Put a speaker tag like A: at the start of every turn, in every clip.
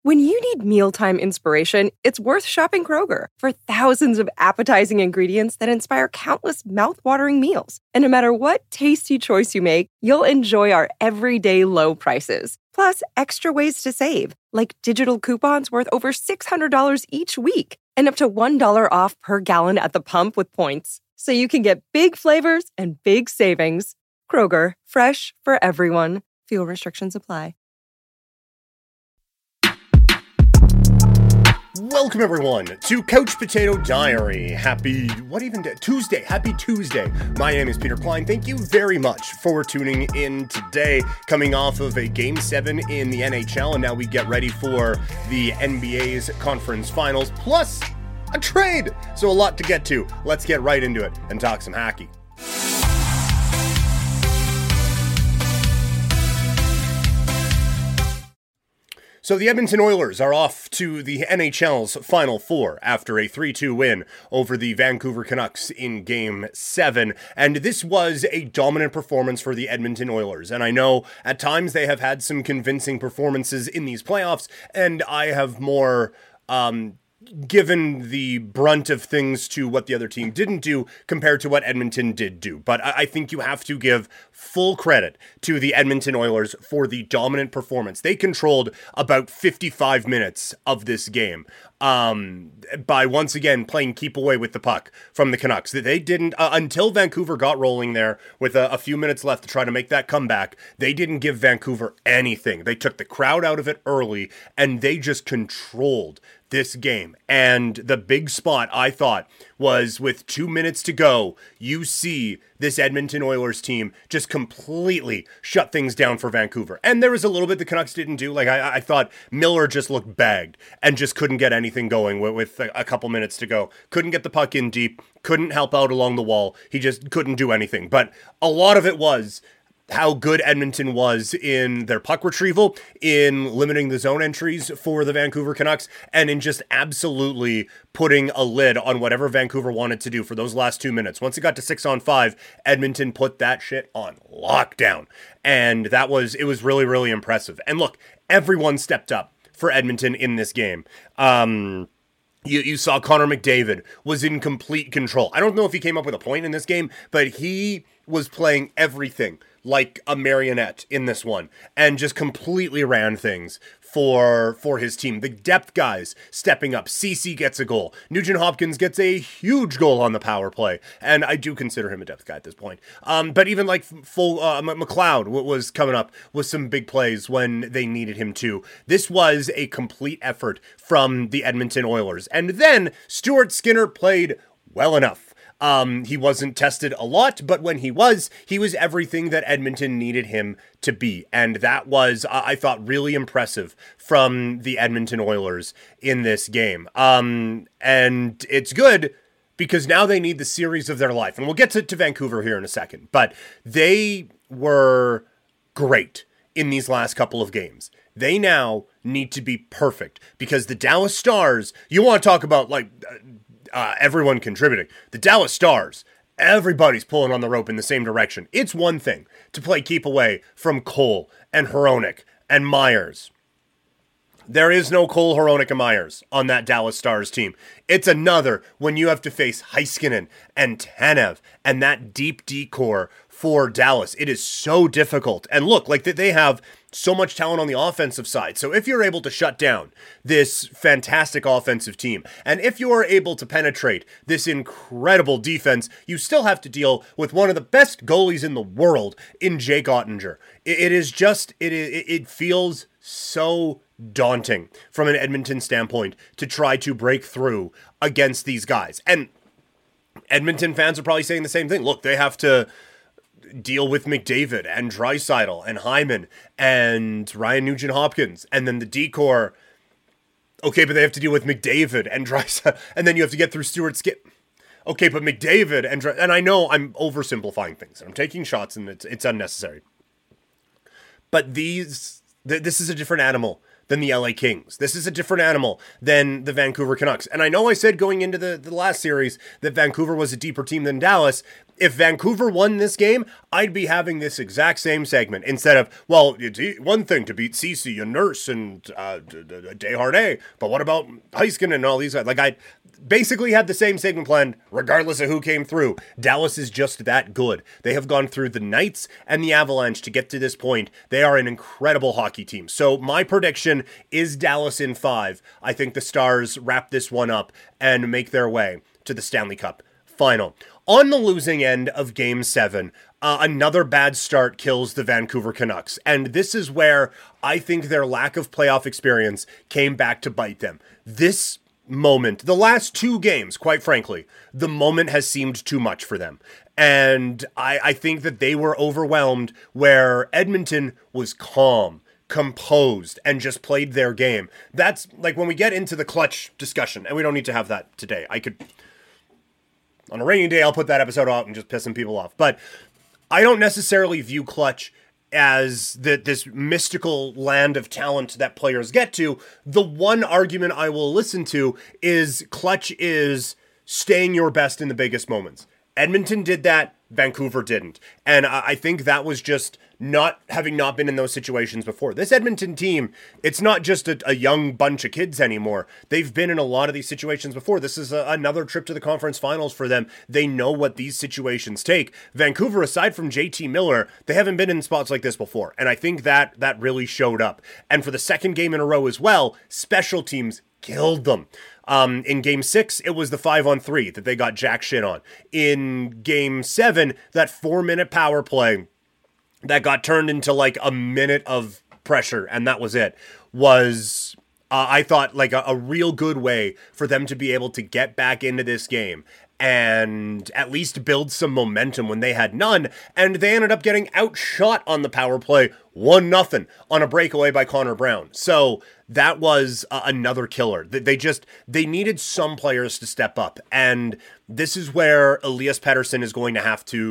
A: When you need mealtime inspiration, it's worth shopping Kroger for thousands of appetizing ingredients that inspire countless mouth-watering meals. And no matter what tasty choice you make, you'll enjoy our everyday low prices. Plus, extra ways to save, like digital coupons worth over $600 each week and up to $1 off per gallon at the pump with points. So you can get big flavors and big savings. Kroger, fresh for everyone. Fuel restrictions apply.
B: Welcome, everyone, to Couch Potato Diary. Happy Tuesday. Happy Tuesday. My name is Peter Klein. Thank you very much for tuning in today. Coming off of a Game 7 in the NHL, and now we get ready for the NBA's conference finals, plus a trade. So a lot to get to. Let's get right into it and talk some hockey. So the Edmonton Oilers are off to the NHL's Final Four after a 3-2 win over the Vancouver Canucks in Game 7. And this was a dominant performance for the Edmonton Oilers. And I know at times they have had some convincing performances in these playoffs, and I have more given the brunt of things to what the other team didn't do compared to what Edmonton did do. But I think you have to give full credit to the Edmonton Oilers for the dominant performance. They controlled about 55 minutes of this game by once again playing keep away with the puck from the Canucks. They didn't, until Vancouver got rolling there with a few minutes left to try to make that comeback, they didn't give Vancouver anything. They took the crowd out of it early, and they just controlled this game. And the big spot, I thought, was with 2 minutes to go, you see this Edmonton Oilers team just completely shut things down for Vancouver. And there was a little bit the Canucks didn't do. Like, I thought Miller just looked bagged and just couldn't get anything going with a couple minutes to go. Couldn't get the puck in deep, couldn't help out along the wall. He just couldn't do anything. But a lot of it was how good Edmonton was in their puck retrieval, in limiting the zone entries for the Vancouver Canucks, and in just absolutely putting a lid on whatever Vancouver wanted to do for those last 2 minutes. Once it got to 6-on-5, Edmonton put that shit on lockdown. And it was really, really impressive. And look, everyone stepped up for Edmonton in this game. You saw Connor McDavid was in complete control. I don't know if he came up with a point in this game, but he was playing everything like a marionette in this one and just completely ran things for his team. The depth guys stepping up. Ceci gets a goal. Nugent Hopkins gets a huge goal on the power play, and I do consider him a depth guy at this point. But even like McLeod was coming up with some big plays when they needed him to. This was a complete effort from the Edmonton Oilers. And then Stuart Skinner played well enough. He wasn't tested a lot, but when he was everything that Edmonton needed him to be. And that was, I thought, really impressive from the Edmonton Oilers in this game. And it's good because now they need the series of their life. And we'll get to Vancouver here in a second. But they were great in these last couple of games. They now need to be perfect because the Dallas Stars, you want to talk about like everyone contributing. The Dallas Stars, everybody's pulling on the rope in the same direction. It's one thing to play keep away from Cole and Hronek and Myers. There is no Cole, Hronek, and Myers on that Dallas Stars team. It's another when you have to face Heiskanen and Tanev and that deep D-core for Dallas. It is so difficult. And look, like they have so much talent on the offensive side. So if you're able to shut down this fantastic offensive team, and if you are able to penetrate this incredible defense, you still have to deal with one of the best goalies in the world in Jake Ottinger. It feels so daunting from an Edmonton standpoint to try to break through against these guys. And Edmonton fans are probably saying the same thing. Look, they have to deal with McDavid and Draisaitl and Hyman and Ryan Nugent-Hopkins, and then the D-core. Okay, but they have to deal with McDavid and Draisaitl, and then you have to get through Stuart Skinner. Okay, but McDavid and I know I'm oversimplifying things, and I'm taking shots, and it's unnecessary. But this is a different animal than the LA Kings. This is a different animal than the Vancouver Canucks. And I know I said going into the last series that Vancouver was a deeper team than Dallas. If Vancouver won this game, I'd be having this exact same segment instead of, well, it's one thing to beat Ceci and Nurse and Desharnais, but what about Heiskanen and all these guys? Like, I basically had the same segment planned regardless of who came through. Dallas is just that good. They have gone through the Knights and the Avalanche to get to this point. They are an incredible hockey team. So my prediction is Dallas in 5. I think the Stars wrap this one up and make their way to the Stanley Cup final. On the losing end of Game 7, another bad start kills the Vancouver Canucks. And this is where I think their lack of playoff experience came back to bite them. This moment, the last 2 games, quite frankly, the moment has seemed too much for them. And I think that they were overwhelmed where Edmonton was calm, composed, and just played their game. That's like when we get into the clutch discussion, and we don't need to have that today. On a rainy day, I'll put that episode out and just piss some people off. But I don't necessarily view clutch as this mystical land of talent that players get to. The one argument I will listen to is clutch is staying your best in the biggest moments. Edmonton did that. Vancouver didn't. And I think that was just not been in those situations before. This Edmonton team, it's not just a young bunch of kids anymore. They've been in a lot of these situations before. This is another trip to the conference finals for them. They know what these situations take. Vancouver, aside from JT Miller, they haven't been in spots like this before. And I think that really showed up. And for the second game in a row as well, special teams killed them. In Game 6, it was the 5-on-3 that they got jack shit on. In Game 7, that 4-minute power play that got turned into like a minute of pressure, and that was it, was, I thought, like a real good way for them to be able to get back into this game and at least build some momentum when they had none. And they ended up getting outshot on the power play 1-0 on a breakaway by Connor Brown. So that was another killer. They needed some players to step up. And this is where Elias Pettersson is going to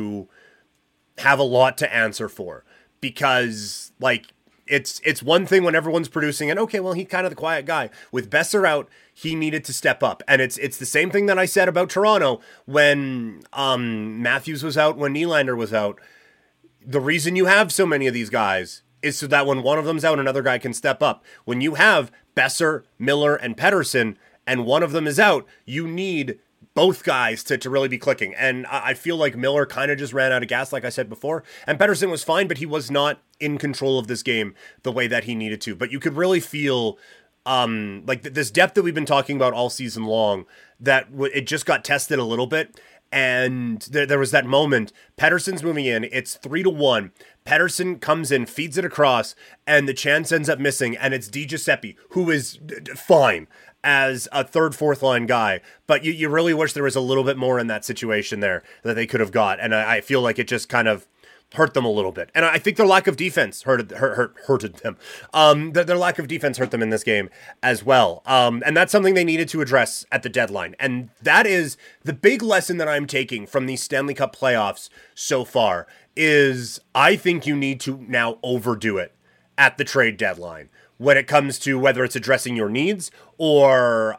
B: have a lot to answer for, because like it's one thing when everyone's producing and okay, well, he's kind of the quiet guy. With Besser out, he needed to step up. And it's the same thing that I said about Toronto when Matthews was out, when Nylander was out. The reason you have so many of these guys is so that when one of them's out, another guy can step up. When you have Besser, Miller, and Pettersson, and one of them is out, you need both guys to really be clicking. And I feel like Miller kind of just ran out of gas, like I said before. And Pettersson was fine, but he was not in control of this game the way that he needed to. But you could really feel like this depth that we've been talking about all season long, that it just got tested a little bit. And there was that moment. Pettersson's moving in. It's 3-1. Pettersson comes in, feeds it across, and the chance ends up missing. And it's Di Giuseppe, who is fine as a third, fourth line guy. But you really wish there was a little bit more in that situation there that they could have got. And I feel like it just kind of hurt them a little bit. And I think their lack of defense hurted them. Their lack of defense hurt them in this game as well. And that's something they needed to address at the deadline. And that is the big lesson that I'm taking from these Stanley Cup playoffs so far, is I think you need to now overdo it at the trade deadline when it comes to whether it's addressing your needs or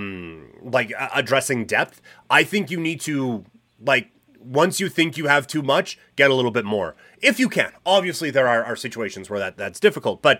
B: addressing depth. I think you need to, once you think you have too much, get a little bit more. If you can. Obviously, there are situations where that's difficult. But,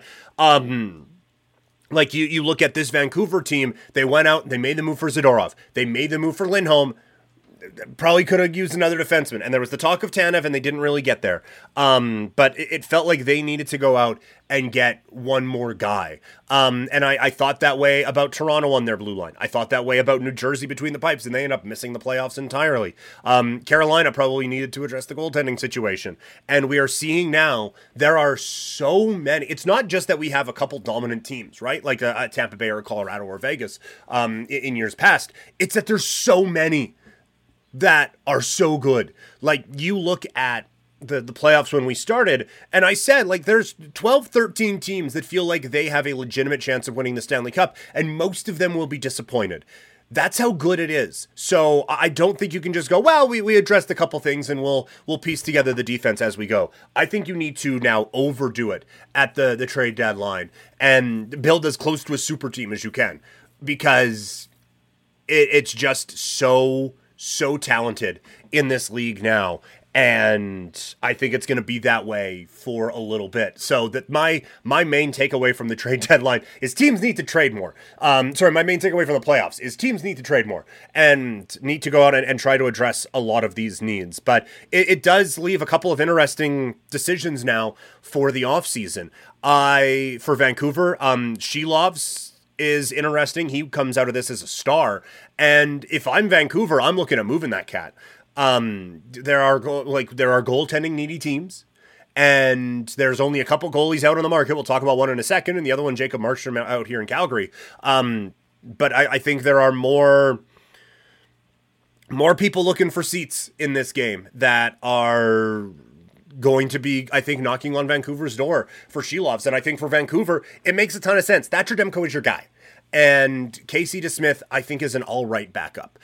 B: you look at this Vancouver team, they went out, they made the move for Zadorov. They made the move for Lindholm. Probably could have used another defenseman. And there was the talk of Tanev, and they didn't really get there. But it felt like they needed to go out and get one more guy. And I thought that way about Toronto on their blue line. I thought that way about New Jersey between the pipes, and they end up missing the playoffs entirely. Carolina probably needed to address the goaltending situation. And we are seeing now there are so many. It's not just that we have a couple dominant teams, right? Like a Tampa Bay or Colorado or Vegas in years past. It's that there's so many that are so good. Like, you look at the playoffs when we started, and I said, there's 12, 13 teams that feel like they have a legitimate chance of winning the Stanley Cup, and most of them will be disappointed. That's how good it is. So I don't think you can just go, well, we addressed a couple things and we'll piece together the defense as we go. I think you need to now overdo it at the trade deadline and build as close to a super team as you can, because it's just so talented in this league now. And I think it's going to be that way for a little bit. So that my main takeaway from the trade deadline is teams need to trade more. My main takeaway from the playoffs is teams need to trade more and need to go out and try to address a lot of these needs. But it does leave a couple of interesting decisions now for the offseason. For Vancouver, Shelovs is interesting. He comes out of this as a star. And if I'm Vancouver, I'm looking at moving that cat. There are goaltending needy teams, and there's only a couple goalies out on the market. We'll talk about one in a second, and the other one, Jacob Markstrom, out here in Calgary. But I think there are more people looking for seats in this game that are going to be, I think, knocking on Vancouver's door for Shelovs. And I think for Vancouver, it makes a ton of sense. Thatcher Demko is your guy. And Casey DeSmith, I think, is an all right backup.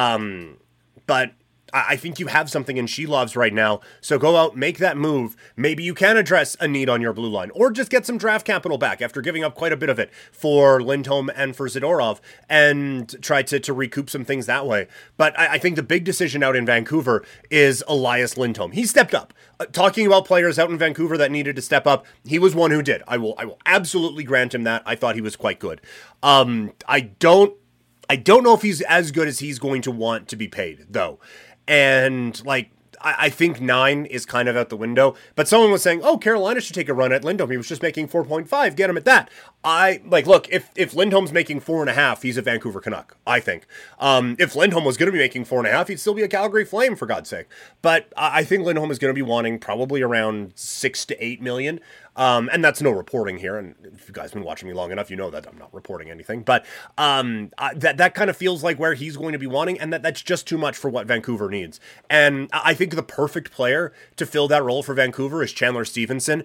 B: But I think you have something in Shelovs right now, so go out, make that move. Maybe you can address a need on your blue line, or just get some draft capital back after giving up quite a bit of it for Lindholm and for Zadorov, and try to recoup some things that way. But I think the big decision out in Vancouver is Elias Lindholm. He stepped up. Talking about players out in Vancouver that needed to step up, he was one who did. I will absolutely grant him that. I thought he was quite good. I don't know if he's as good as he's going to want to be paid, though. And, I think 9 is kind of out the window, but someone was saying, oh, Carolina should take a run at Lindholm. He was just making 4.5. Get him at that. Look, if Lindholm's making 4.5, he's a Vancouver Canuck, I think. If Lindholm was going to be making 4.5, he'd still be a Calgary Flame, for God's sake. But I think Lindholm is going to be wanting probably around 6 to 8 million. And that's no reporting here. And if you guys have been watching me long enough, you know that I'm not reporting anything. But that kind of feels like where he's going to be wanting, and that's just too much for what Vancouver needs. And I think the perfect player to fill that role for Vancouver is Chandler Stevenson.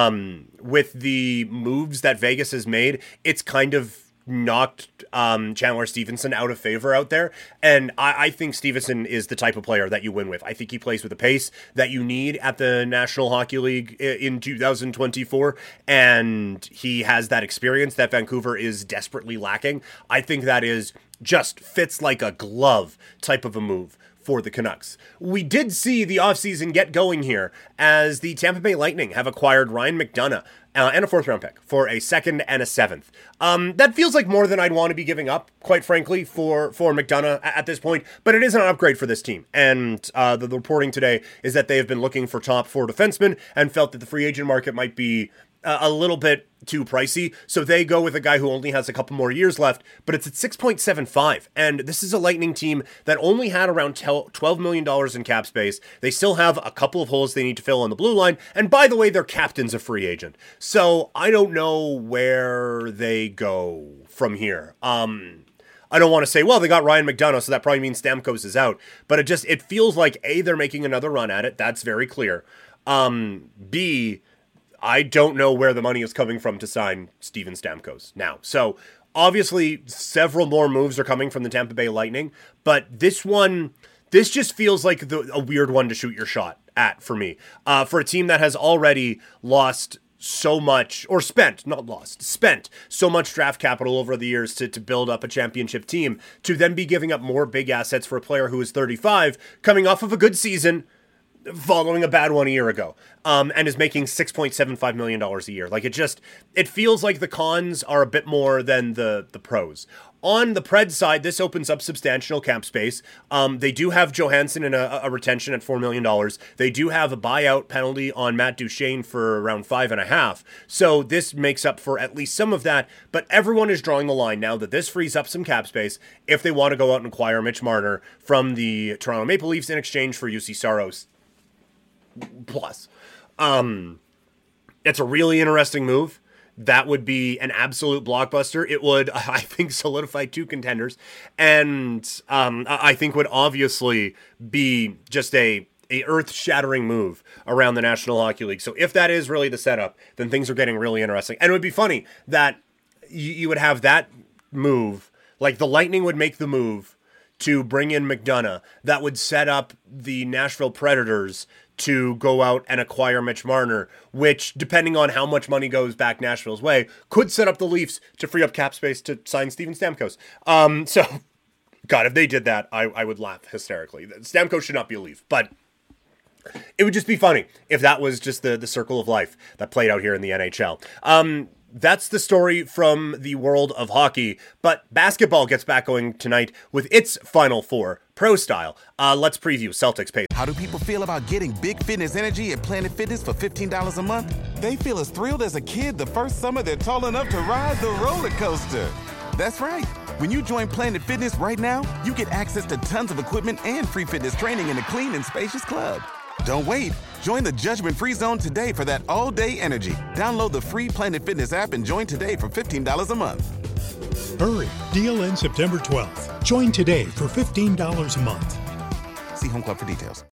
B: With the moves that Vegas has made, it's kind of knocked Chandler Stevenson out of favor out there. And I think Stevenson is the type of player that you win with. I think he plays with the pace that you need at the National Hockey League in 2024. And he has that experience that Vancouver is desperately lacking. I think that is just fits like a glove type of a move for the Canucks. We did see the offseason get going here as the Tampa Bay Lightning have acquired Ryan McDonagh and a 4th round pick for a 2nd and a 7th. That feels like more than I'd want to be giving up, quite frankly, for McDonagh at this point, but it is an upgrade for this team. And the reporting today is that they have been looking for top 4 defensemen and felt that the free agent market might be a little bit too pricey, so they go with a guy who only has a couple more years left, but it's at 6.75, and this is a Lightning team that only had around $12 million in cap space. They still have a couple of holes they need to fill on the blue line, and by the way, their captain's a free agent, so I don't know where they go from here. I don't want to say, well, they got Ryan McDonagh, so that probably means Stamkos is out, but it feels like, A, they're making another run at it, that's very clear, B, I don't know where the money is coming from to sign Steven Stamkos now. So, obviously, several more moves are coming from the Tampa Bay Lightning, but this just feels like a weird one to shoot your shot at for me. For a team that has already lost so much, or spent so much draft capital over the years to build up a championship team, to then be giving up more big assets for a player who is 35, coming off of a good season, following a bad one a year ago, and is making $6.75 million a year. It feels like the cons are a bit more than the pros. On the Preds side, this opens up substantial cap space. They do have Johansson in a retention at $4 million. They do have a buyout penalty on Matt Duchene for around $5.5 million. So this makes up for at least some of that, but everyone is drawing the line now that this frees up some cap space if they want to go out and acquire Mitch Marner from the Toronto Maple Leafs in exchange for UC Saros. Plus, it's a really interesting move. That would be an absolute blockbuster. It would, I think, solidify 2 contenders, and I think would obviously be just a earth-shattering move around the National Hockey League. So if that is really the setup, then things are getting really interesting. And it would be funny that you would have that move Like, the Lightning would make the move to bring in McDonough that would set up the Nashville Predators to go out and acquire Mitch Marner, which, depending on how much money goes back Nashville's way, could set up the Leafs to free up cap space to sign Steven Stamkos. So, God, if they did that, I would laugh hysterically. Stamkos should not be a Leaf, but it would just be funny if that was just the circle of life that played out here in the NHL. That's the story from the world of hockey, but basketball gets back going tonight with its Final Four, pro style. Let's preview Celtics Pacers.
C: How do people feel about getting big fitness energy at Planet Fitness for $15 a month? They feel as thrilled as a kid the first summer they're tall enough to ride the roller coaster. That's right. When you join Planet Fitness right now, you get access to tons of equipment and free fitness training in a clean and spacious club. Don't wait. Join the judgment-free zone today for that all-day energy. Download the free Planet Fitness app and join today for $15 a month.
D: Hurry. Deal ends September 12th. Join today for $15 a month.
C: See Home Club for details.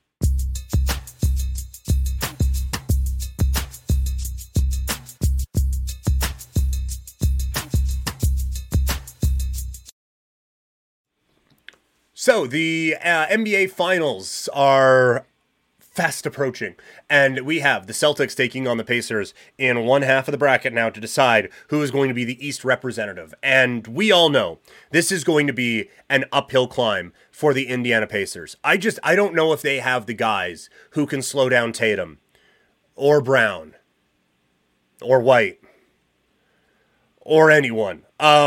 B: So the NBA Finals are fast approaching, and we have the Celtics taking on the Pacers in one half of the bracket now to decide who is going to be the East representative. And we all know this is going to be an uphill climb for the Indiana Pacers. I don't know if they have the guys who can slow down Tatum or Brown or White or anyone.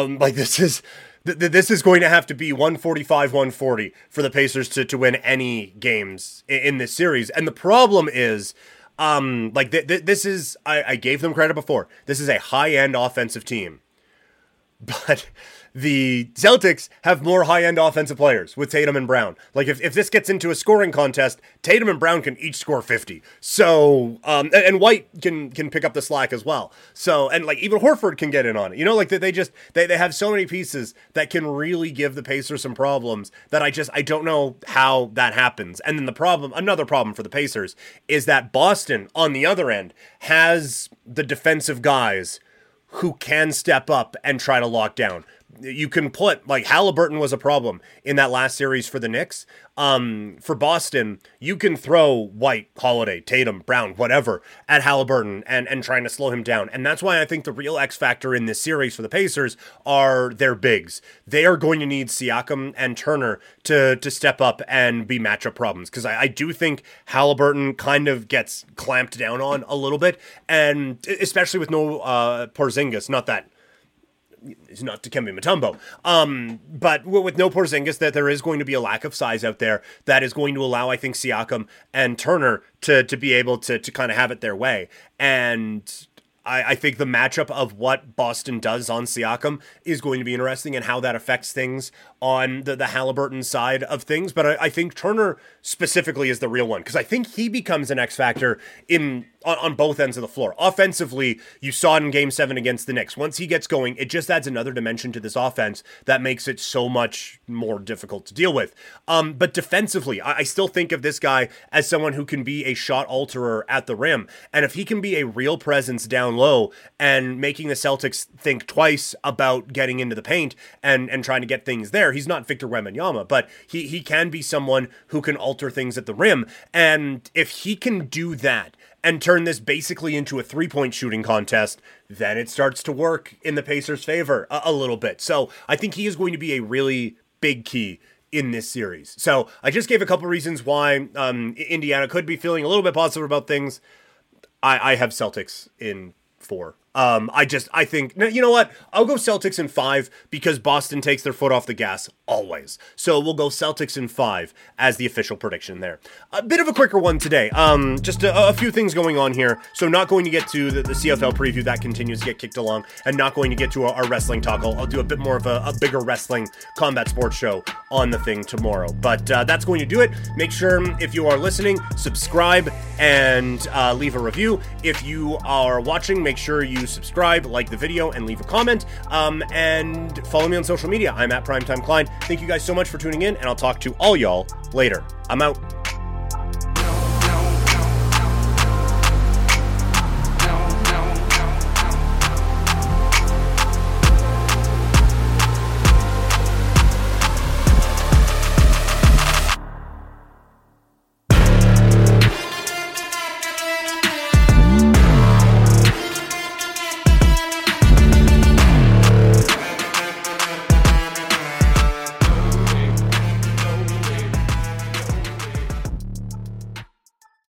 B: This is going to have to be 145-140 for the Pacers to win any games in this series. And the problem is, this is, I gave them credit before. This is a high-end offensive team. But the Celtics have more high-end offensive players with Tatum and Brown. Like, if this gets into a scoring contest, Tatum and Brown can each score 50. So, and White can pick up the slack as well. So, and like, even Horford can get in on it. You know, like, they have so many pieces that can really give the Pacers some problems that I don't know how that happens. And then another problem for the Pacers is that Boston, on the other end, has the defensive guys who can step up and try to lock down. You can put, like, Halliburton was a problem in that last series for the Knicks. For Boston, you can throw White, Holiday, Tatum, Brown, whatever, at Halliburton and trying to slow him down. And that's why I think the real X factor in this series for the Pacers are their bigs. They are going to need Siakam and Turner to step up and be matchup problems. Because I do think Halliburton kind of gets clamped down on a little bit. And especially with no Porzingis, not that he's not Dikembe Mutombo. But with no Porzingis, that there is going to be a lack of size out there that is going to allow, I think, Siakam and Turner to be able to kind of have it their way. And I think the matchup of what Boston does on Siakam is going to be interesting and how that affects things on the Halliburton side of things. But I think Turner specifically is the real one, because I think he becomes an X factor on both ends of the floor. Offensively, you saw it in Game 7 against the Knicks. Once he gets going, it just adds another dimension to this offense that makes it so much more difficult to deal with. But defensively, I still think of this guy as someone who can be a shot alterer at the rim. And if he can be a real presence down low and making the Celtics think twice about getting into the paint and trying to get things there, he's not Victor Wembanyama, but he can be someone who can alter things at the rim. And if he can do that and turn this basically into a three-point shooting contest, then it starts to work in the Pacers' favor a little bit. So I think he is going to be a really big key in this series. So I just gave a couple reasons why Indiana could be feeling a little bit positive about things. I have Celtics in 4. I think, you know what? I'll go Celtics in 5 because Boston takes their foot off the gas always. So we'll go Celtics in 5 as the official prediction there. A bit of a quicker one today. Just a few things going on here. So not going to get to the CFL preview. That continues to get kicked along, and not going to get to our wrestling talk. I'll do a bit more of a bigger wrestling combat sports show on the thing tomorrow. But that's going to do it. Make sure, if you are listening, subscribe and leave a review. If you are watching, make sure you subscribe, like the video, and leave a comment. And follow me on social media. I'm at Primetime Klein. Thank you guys so much for tuning in, and I'll talk to all y'all later. I'm out.